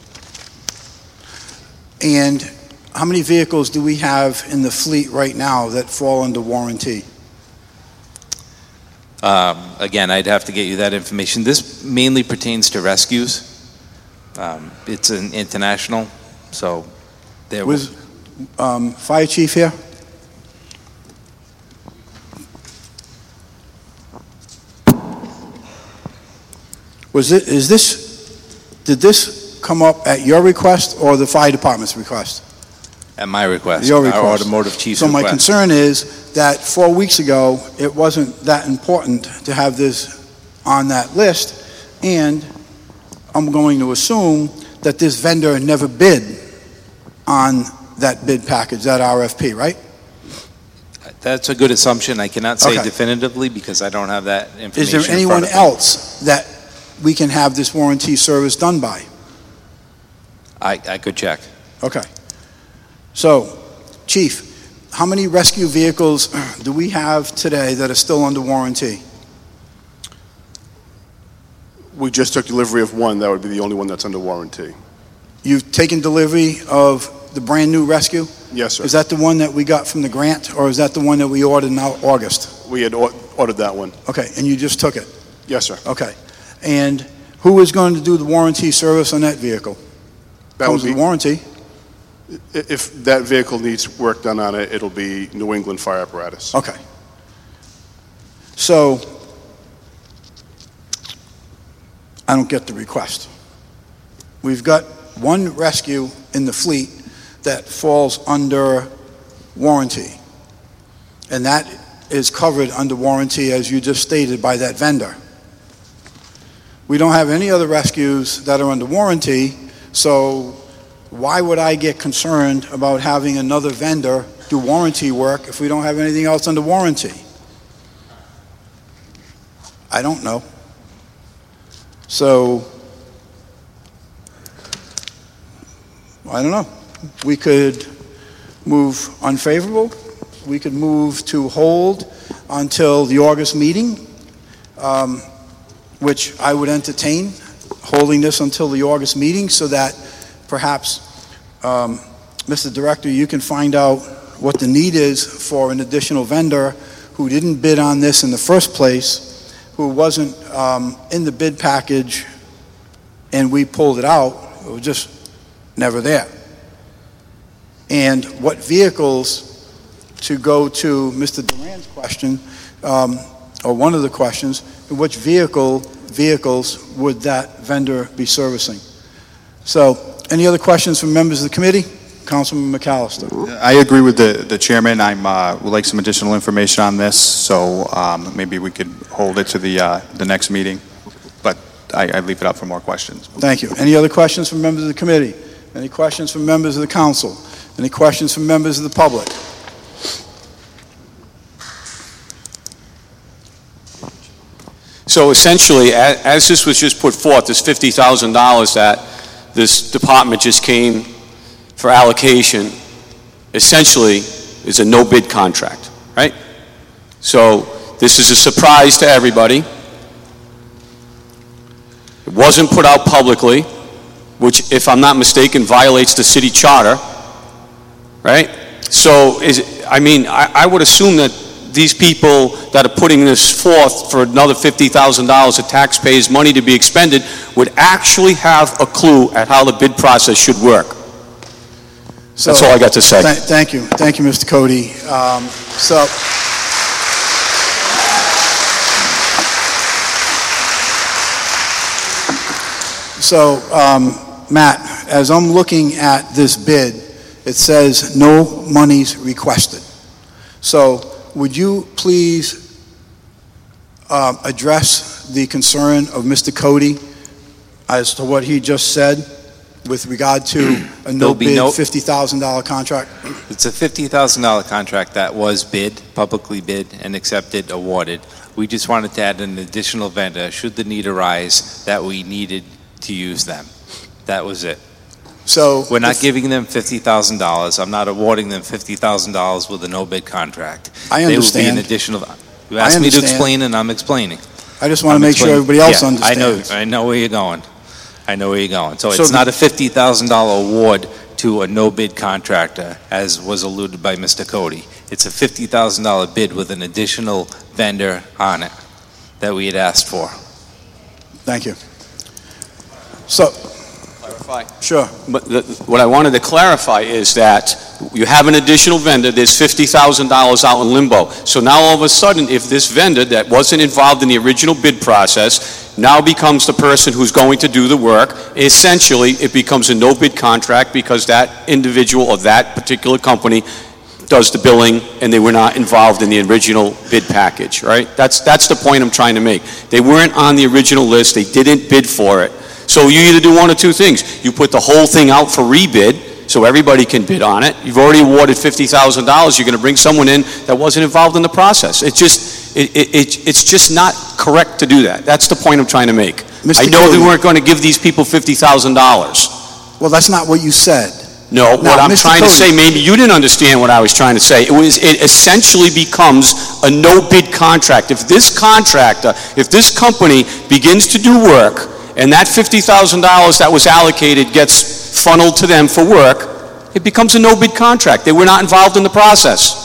And how many vehicles do we have in the fleet right now that fall under warranty? Um, again, I'd have to get you that information. This mainly pertains to rescues. Um, it's an international, so there Was um, Fire Chief here? Was it, is this, did this come up at your request or the fire department's request? at my request, Your our request. automotive chief's So my request. concern is that four weeks ago, it wasn't that important to have this on that list, and I'm going to assume that this vendor never bid on that bid package, that R F P, right? That's a good assumption. I cannot say Okay. definitively because I don't have that information. Is there in front anyone of me. else that we can have this warranty service done by? I, I could check. Okay. So, Chief, how many rescue vehicles do we have today that are still under warranty? We just took delivery of one. That would be the only one that's under warranty. You've taken delivery of the brand-new rescue? Yes, sir. Is that the one that we got from the grant, or is that the one that we ordered in Au- August? We had or- ordered that one. Okay, and you just took it? Yes, sir. Okay. And who is going to do the warranty service on that vehicle? That Comes would with be, warranty. i- if that vehicle needs work done on it, it'll be New England Fire Apparatus. Okay. So, I don't get the request. We've got one rescue in the fleet that falls under warranty. And that is covered under warranty, as you just stated, by that vendor. We don't have any other rescues that are under warranty, so why would I get concerned about having another vendor do warranty work if we don't have anything else under warranty? I don't know. So, I don't know. We could move unfavorable. We could move to hold until the August meeting, um, which I would entertain, holding this until the August meeting so that perhaps, um, Mister Director, you can find out what the need is for an additional vendor who didn't bid on this in the first place, who wasn't um, in the bid package, and we pulled it out. It was just never there. And what vehicles, to go to Mister Duran's question, um, or one of the questions, which vehicle vehicles would that vendor be servicing? So, any other questions from members of the committee? Councilman McAllister. I agree with the, the chairman. I'm, uh, would like some additional information on this, so um, maybe we could hold it to the, uh, the next meeting, but I, I leave it up for more questions. Thank you. Any other questions from members of the committee? Any questions from members of the council? Any questions from members of the public? So essentially, a- as this was just put forth, this fifty thousand dollars that this department just came for allocation, essentially is a no-bid contract, right? So this is a surprise to everybody. It wasn't put out publicly, which, if I'm not mistaken, violates the city charter, right? So, is, I mean, I, I would assume that these people that are putting this forth for another fifty thousand dollars of taxpayers' money to be expended would actually have a clue at how the bid process should work. So, that's all I got to say. Th thank you. Thank you, Mister Cody. Um, so, so um, Matt, as I'm looking at this bid, it says no monies requested. So, would you please um, address the concern of Mister Cody as to what he just said with regard to a no-bid no- fifty thousand dollar contract? It's a fifty thousand dollar contract that was bid, publicly bid, and accepted, awarded. We just wanted to add an additional vendor, should the need arise, that we needed to use them. That was it. So We're not if- giving them fifty thousand dollars. I'm not awarding them fifty thousand dollars with a no-bid contract. I They will be understand. an additional, you I asked me to understand. explain, and I'm explaining. I just want I'm to make sure explaining. everybody else Yeah, understands. I know, I know where you're going. I know where you're going. So So it's the- not a fifty thousand dollar award to a no-bid contractor, as was alluded by Mister Cody. It's a fifty thousand dollar bid with an additional vendor on it that we had asked for. Thank you. So, Clarify. Sure. But the, what I wanted to clarify is that you have an additional vendor, there's fifty thousand dollars out in limbo. So now all of a sudden, if this vendor that wasn't involved in the original bid process now becomes the person who's going to do the work, essentially it becomes a no-bid contract because that individual or that particular company does the billing and they were not involved in the original bid package, right? That's, that's the point I'm trying to make. They weren't on the original list, they didn't bid for it. So you either do one of two things. You put the whole thing out for rebid so everybody can bid on it. You've already awarded fifty thousand dollars. You're going to bring someone in that wasn't involved in the process. It's just, it, it, it, it's just not correct to do that. That's the point I'm trying to make. Mister I know Cody. they weren't going to give these people fifty thousand dollars. Well, that's not what you said. No, Now, what I'm Mister trying to Cody. say, maybe you didn't understand what I was trying to say. It was, it essentially becomes a no-bid contract. If this contractor, if this company begins to do work, and that fifty thousand dollars that was allocated gets funneled to them for work, it becomes a no-bid contract. They were not involved in the process.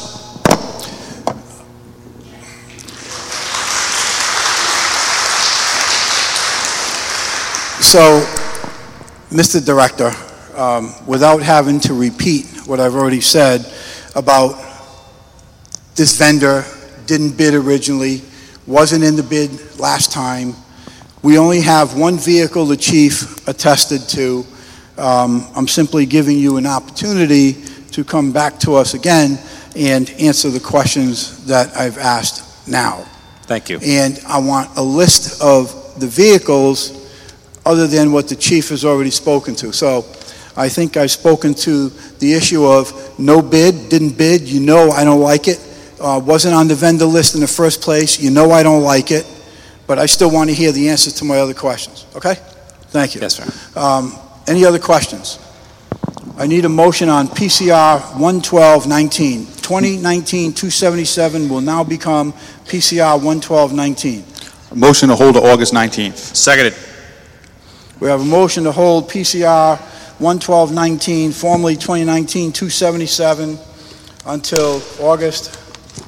So, Mister Director, um, without having to repeat what I've already said about this vendor didn't bid originally, wasn't in the bid last time, we only have one vehicle the chief attested to. Um, I'm simply giving you an opportunity to come back to us again and answer the questions that I've asked now. Thank you. And I want a list of the vehicles other than what the chief has already spoken to. So I think I've spoken to the issue of no bid, didn't bid, you know I don't like it, uh, wasn't on the vendor list in the first place, you know I don't like it, but I still want to hear the answers to my other questions, okay? Thank you. Yes, sir. Um, any other questions? I need a motion on P C R one twelve nineteen. twenty nineteen two seventy-seven will now become P C R one twelve nineteen. Motion to hold to August nineteenth. Seconded. We have a motion to hold P C R one twelve nineteen, formerly twenty nineteen two seventy-seven, until August,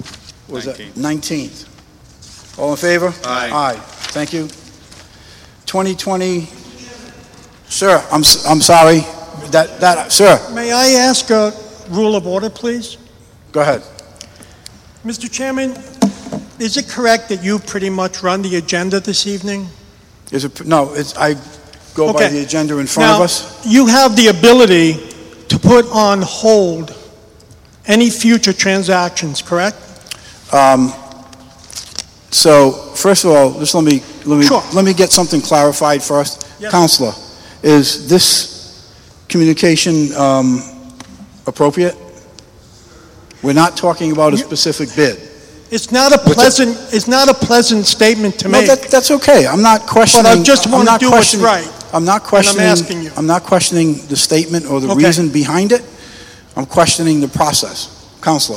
Was it nineteenth? All in favor? Aye. Aye. Thank you. twenty twenty, sir, I'm, s- I'm sorry. That, that, sir, May I ask a rule of order, please? go ahead. Mister Chairman, is it correct that you pretty much run the agenda this evening? Is it, no, it's, I go by Okay. the agenda in front of Now, us. you have the ability to put on hold any future transactions, correct? Um, So, first of all, just let me, let me, Sure. let me get something clarified first. Yes. Counselor, is this communication um, appropriate? We're not talking about a specific bid. It's not a pleasant, it's not a pleasant statement to No, make. that, that's okay. I'm not questioning. But I just I'm want to not do what's questioning- right. I'm not And I'm questioning. asking you. I'm not questioning the statement or the Okay. reason behind it. I'm questioning the process. Counselor.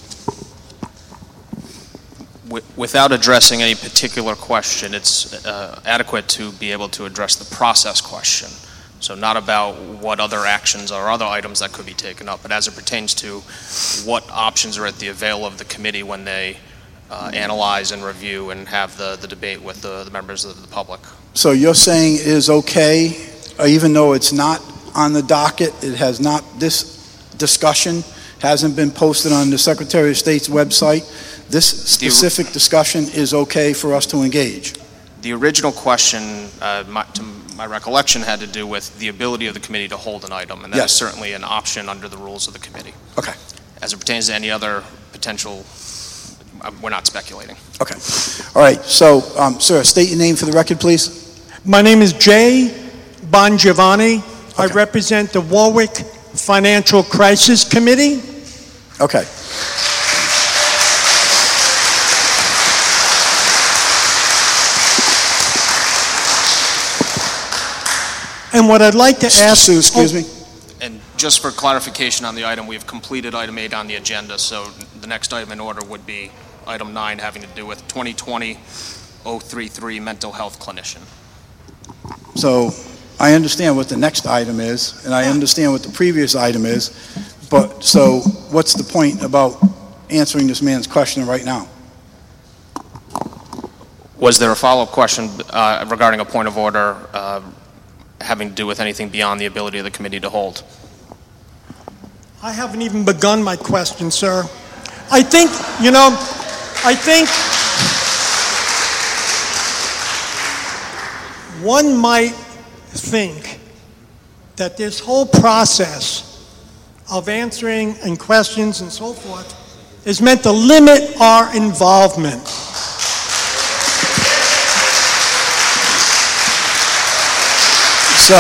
Wi- Without addressing any particular question, it's uh, adequate to be able to address the process question. So not about what other actions or other items that could be taken up, but as it pertains to what options are at the avail of the committee when they uh, analyze and review and have the, the debate with the, the members of the public. So you're saying it is okay, uh, even though it's not on the docket, it has not, this discussion hasn't been posted on the Secretary of State's website, this specific discussion is okay for us to engage? The original question, uh, my, to my recollection, had to do with the ability of the committee to hold an item, and that Yes. is certainly an option under the rules of the committee. Okay. As it pertains to any other potential, uh, we're not speculating. Okay. All right, so, um, sir, state your name for the record, please. My name is Jay Bongiovanni. I represent the Warwick Financial Crisis Committee. Okay. And what I'd like to ask... Sue, excuse me. And just for clarification on the item, we've completed item eight on the agenda, so the next item in order would be item nine, having to do with twenty twenty oh thirty-three mental health clinician. So I understand what the next item is, and I understand what the previous item is, but, so what's the point about answering this man's question right now? Was there a follow-up question uh, regarding a point of order uh, having to do with anything beyond the ability of the committee to hold? I haven't even begun my question, sir. I think, you know, I think one might think that this whole process of answering and questions and so forth is meant to limit our involvement. So,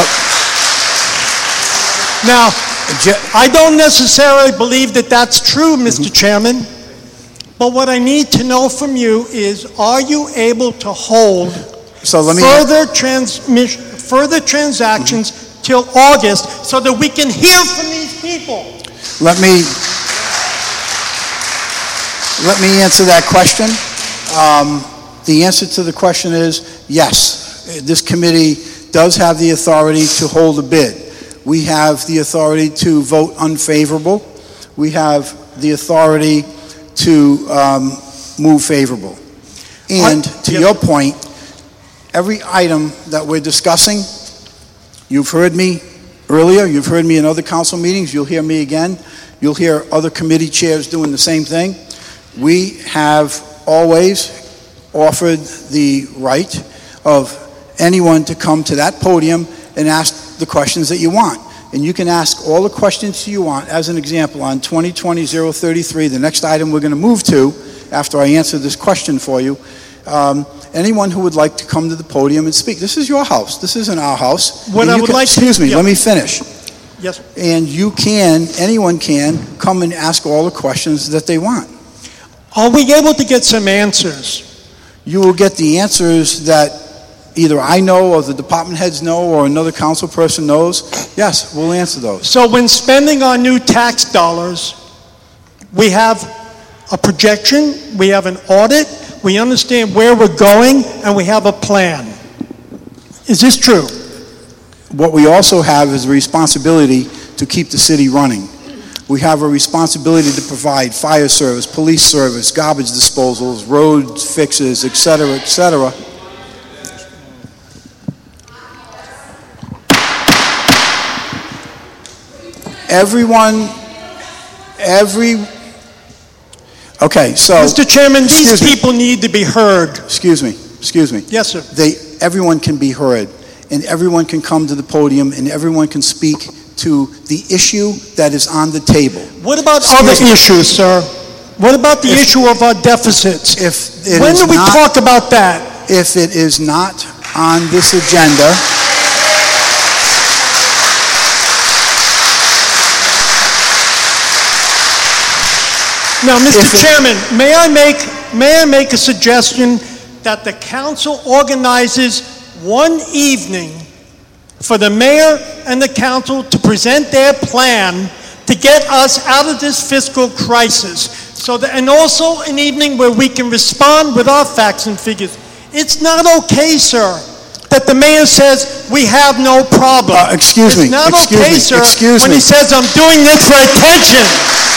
now, I don't necessarily believe that that's true, Mister Chairman, but what I need to know from you is, are you able to hold So let me- further transmission, further transactions till August so that we can hear from these people? Let me, let me answer that question. Um, the answer to the question is yes. This committee does have the authority to hold a bid. We have the authority to vote unfavorable. We have the authority to um, move favorable. And to your point, every item that we're discussing, you've heard me earlier, you've heard me in other council meetings, you'll hear me again, you'll hear other committee chairs doing the same thing. We have always offered the right of anyone to come to that podium and ask the questions that you want. And you can ask all the questions you want. As an example, on twenty twenty oh thirty-three, the next item we're going to move to, after I answer this question for you, um, anyone who would like to come to the podium and speak. This is your house. This isn't our house. What And I you would can- like to- Excuse me, yeah. let me finish. Yes. And you can, anyone can, come and ask all the questions that they want. Are we able to get some answers? You will get the answers that either I know or the department heads know or another council person knows. Yes, we'll answer those. So when spending our new tax dollars, we have a projection, we have an audit, we understand where we're going, and we have a plan. Is this true? What we also have is a responsibility to keep the city running. We have a responsibility to provide fire service, police service, garbage disposals, road fixes, et cetera, et cetera. Everyone, every, okay, so. Mister Chairman, these excuse me. people need to be heard. Excuse me, excuse me. Yes, sir. They, everyone can be heard, and everyone can come to the podium, and everyone can speak to the issue that is on the table. What about Excuse other me. issues, sir? What about the If- issue of our deficits? If it When is do we not- talk about that? If it is not on this agenda, Now, Mister If it- Chairman, may I make, may I make a suggestion that the council organizes one evening for the mayor and the council to present their plan to get us out of this fiscal crisis, so that, and also an evening where we can respond with our facts and figures. It's not okay, sir, that the mayor says we have no problem. Uh, excuse me, It's not excuse okay, me, sir, excuse when me. he says I'm doing this for attention.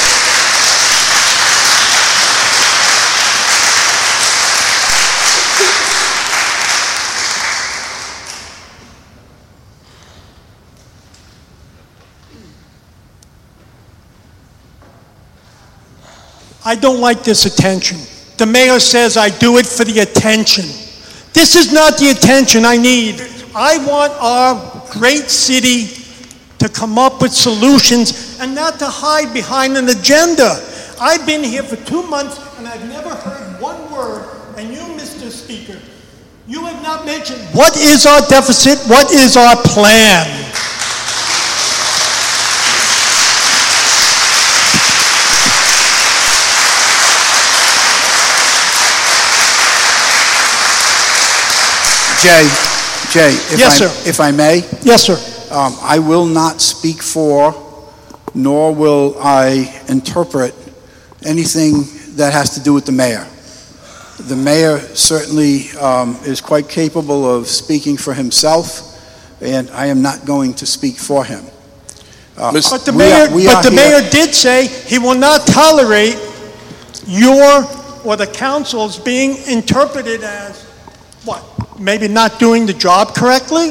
I don't like this attention. The mayor says I do it for the attention. This is not the attention I need. I want our great city to come up with solutions and not to hide behind an agenda. I've been here for two months and I've never heard one word, and you, Mister Speaker, you have not mentioned what is our deficit, what is our plan. Jay, Jay, if Yes, I, sir. if I may, Yes, sir. um, I will not speak for, nor will I interpret anything that has to do with the mayor. The mayor certainly um, is quite capable of speaking for himself, and I am not going to speak for him. Uh, But the we mayor, are- we but are the here- mayor did say he will not tolerate your or the council's being interpreted as, what, maybe not doing the job correctly?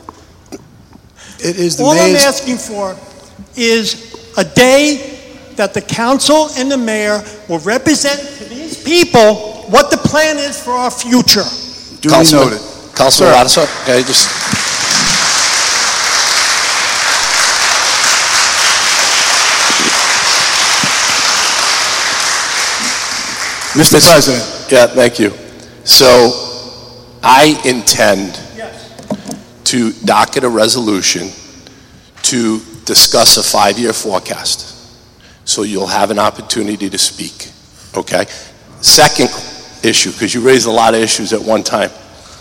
It is the All I'm mayor's- asking for is a day that the council and the mayor will represent to these people what the plan is for our future. Duly Councilman, noted. Councilman Sir. Lattiser, okay, just, Mister President. yeah, thank you. So I intend to docket a resolution to discuss a five-year forecast. So you'll have an opportunity to speak, okay? Second issue, because you raised a lot of issues at one time.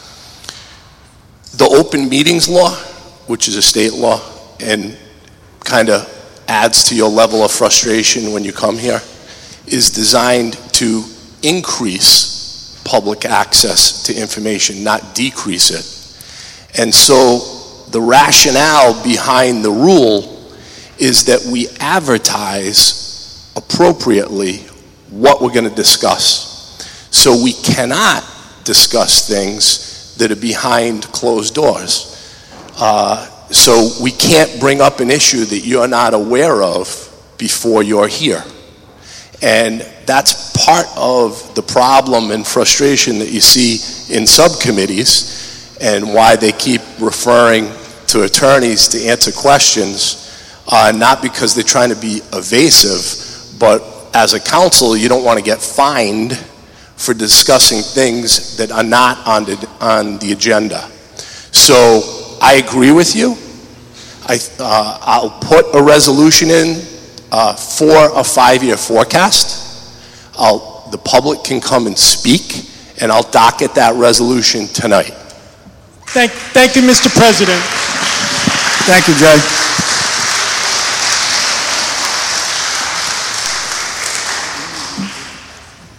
The open meetings law, which is a state law, and kind of adds to your level of frustration when you come here, is designed to increase public access to information, not decrease it. And so the rationale behind the rule is that we advertise appropriately what we're going to discuss. So we cannot discuss things that are behind closed doors. Uh, so we can't bring up an issue that you're not aware of before you're here. And that's part of the problem and frustration that you see in subcommittees and why they keep referring to attorneys to answer questions, uh, not because they're trying to be evasive, but as a council, you don't want to get fined for discussing things that are not on the, on the agenda. So I agree with you. I, uh, I'll put a resolution in uh, for a five-year forecast. I'll, the public can come and speak, and I'll docket that resolution tonight. Thank, thank you, Mister President. Thank you, Jay.